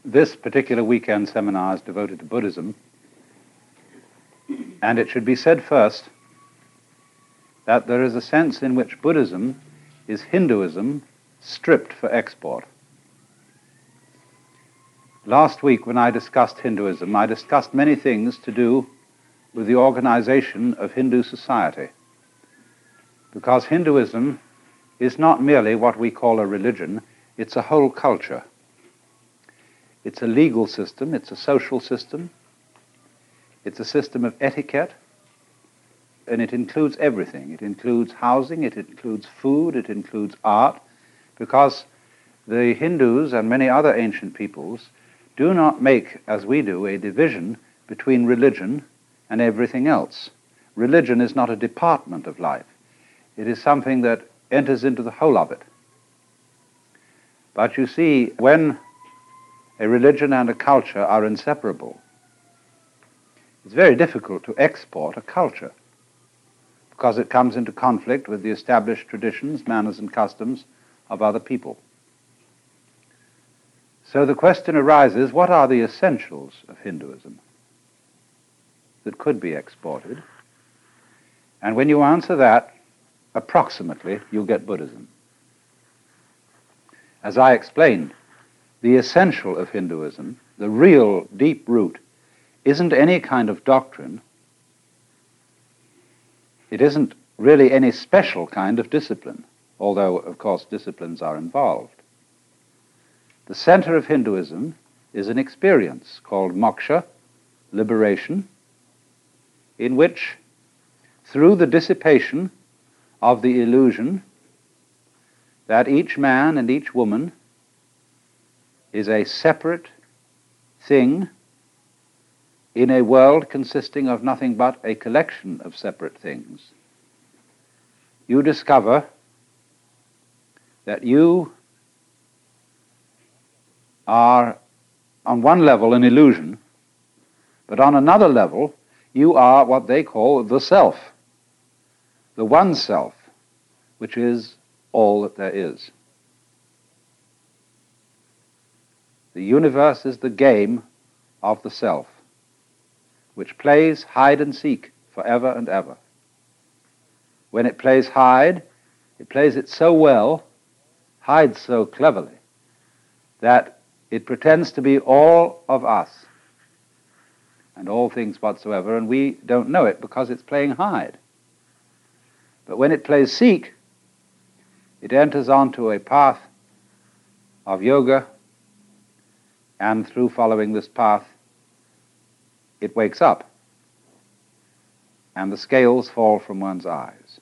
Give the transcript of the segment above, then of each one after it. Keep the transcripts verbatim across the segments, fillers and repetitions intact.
This particular weekend seminar is devoted to Buddhism, and it should be said first that there is a sense in which Buddhism is Hinduism stripped for export. Last week when I discussed Hinduism, I discussed many things to do with the organization of Hindu society, because Hinduism is not merely what we call a religion, it's a whole culture. It's a legal system, it's a social system, it's a system of etiquette, and it includes everything. It includes housing, it includes food, it includes art, because the Hindus and many other ancient peoples do not make, as we do, a division between religion and everything else. Religion is not a department of life. It is something that enters into the whole of it. But you see, when a religion and a culture are inseparable, it's very difficult to export a culture because it comes into conflict with the established traditions, manners, and customs of other people. So the question arises, what are the essentials of Hinduism that could be exported? And when you answer that, approximately, you'll get Buddhism. As I explained, the essential of Hinduism, the real deep root, isn't any kind of doctrine. It isn't really any special kind of discipline, although, of course, disciplines are involved. The center of Hinduism is an experience called moksha, liberation, in which, through the dissipation of the illusion that each man and each woman is a separate thing in a world consisting of nothing but a collection of separate things, you discover that you are on one level an illusion, but on another level you are what they call the self, the one self, which is all that there is. The universe is the game of the self, which plays hide and seek forever and ever. When it plays hide, it plays it so well, hides so cleverly, that it pretends to be all of us and all things whatsoever, and we don't know it because it's playing hide. But when it plays seek, it enters onto a path of yoga, and through following this path, it wakes up, and the scales fall from one's eyes.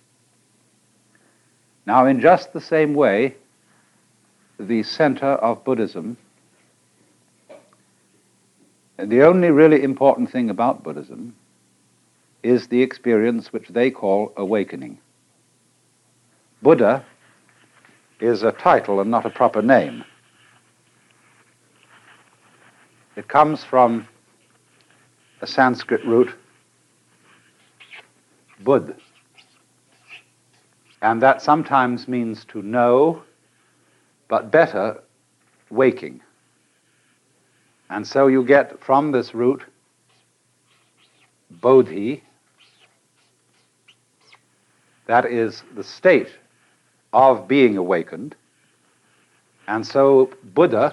Now, in just the same way, the center of Buddhism, the only really important thing about Buddhism is the experience which they call awakening. Buddha is a title and not a proper name. It comes from a Sanskrit root, bud, and that sometimes means to know, but better, waking. And so you get from this root bodhi, that is the state of being awakened, and so Buddha,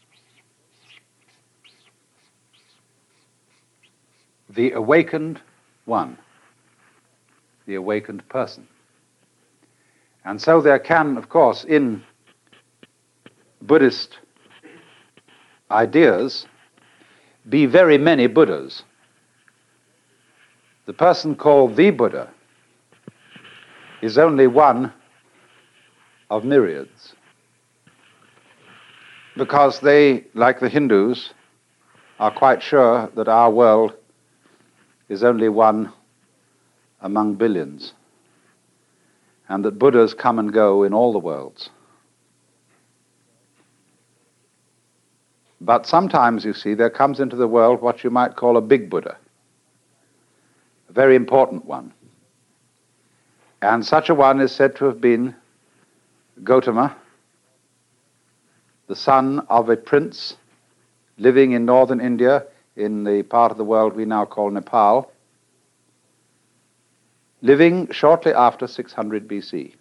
the awakened one, the awakened person. And so there can, of course, in Buddhist ideas, be very many Buddhas. The person called the Buddha is only one of myriads, because they, like the Hindus, are quite sure that our world is only one among billions, and that Buddhas come and go in all the worlds. But sometimes, you see, there comes into the world what you might call a big Buddha, a very important one. And such a one is said to have been Gautama, the son of a prince living in northern India, in the part of the world we now call Nepal, living shortly after six hundred B C.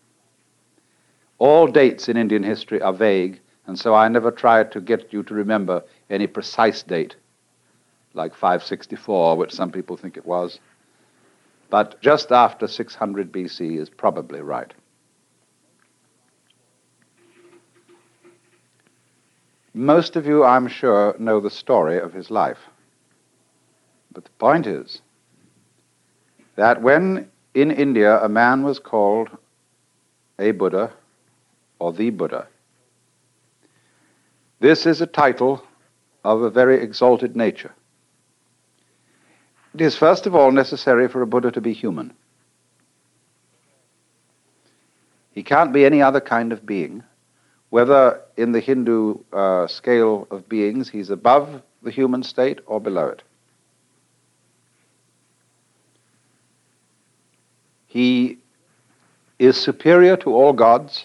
All dates in Indian history are vague, and so I never try to get you to remember any precise date, like five sixty-four, which some people think it was. But just after six hundred B C is probably right. Most of you, I'm sure, know the story of his life. But the point is that when in India a man was called a Buddha or the Buddha, this is a title of a very exalted nature. It is first of all necessary for a Buddha to be human. He can't be any other kind of being. Whether in the Hindu uh, scale of beings he's above the human state or below it. He is superior to all gods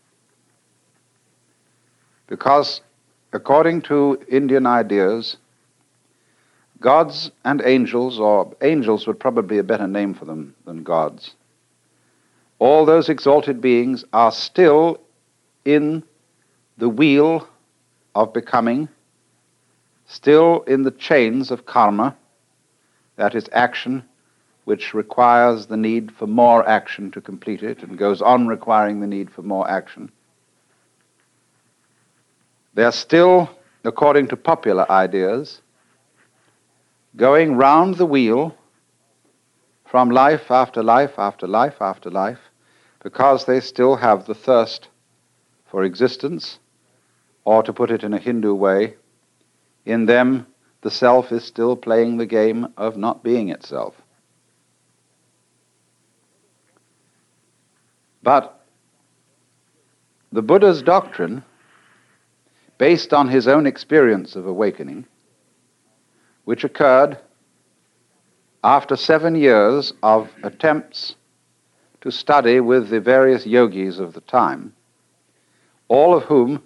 because, according to Indian ideas, gods and angels, or angels would probably be a better name for them than gods, all those exalted beings are still in the wheel of becoming, still in the chains of karma, that is action which requires the need for more action to complete it and goes on requiring the need for more action. They are still, according to popular ideas, going round the wheel from life after life after life after life because they still have the thirst for existence. Or to put it in a Hindu way, in them the self is still playing the game of not being itself. But the Buddha's doctrine, based on his own experience of awakening, which occurred after seven years of attempts to study with the various yogis of the time, all of whom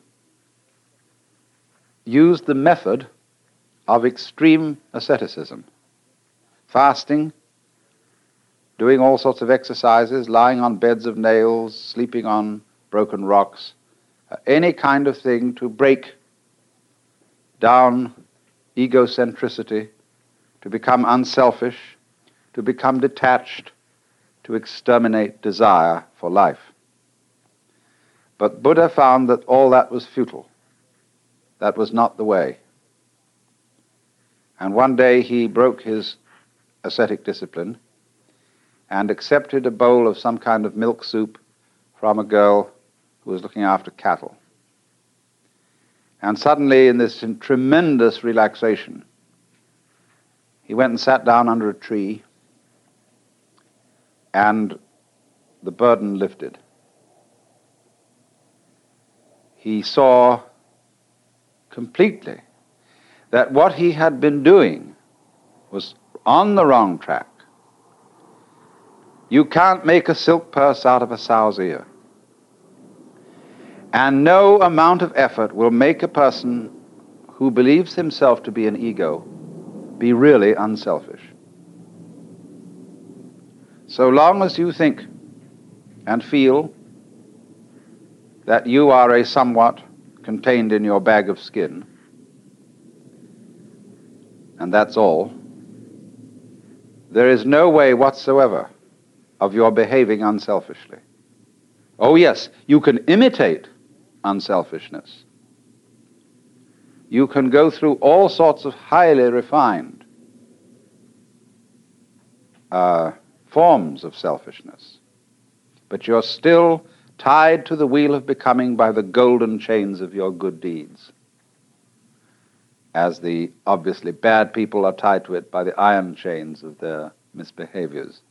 used the method of extreme asceticism, fasting, doing all sorts of exercises, lying on beds of nails, sleeping on broken rocks, uh, any kind of thing to break down egocentricity, to become unselfish, to become detached, to exterminate desire for life. But Buddha found that all that was futile. That was not the way. And one day he broke his ascetic discipline and accepted a bowl of some kind of milk soup from a girl who was looking after cattle. And suddenly, in this tremendous relaxation, he went and sat down under a tree, and the burden lifted. He saw completely that what he had been doing was on the wrong track. You can't make a silk purse out of a sow's ear. And no amount of effort will make a person who believes himself to be an ego be really unselfish. So long as you think and feel that you are a somewhat contained in your bag of skin, and that's all, there is no way whatsoever of your behaving unselfishly. Oh yes, you can imitate unselfishness. You can go through all sorts of highly refined uh, forms of selfishness, but you're still tied to the wheel of becoming by the golden chains of your good deeds, as the obviously bad people are tied to it by the iron chains of their misbehaviors.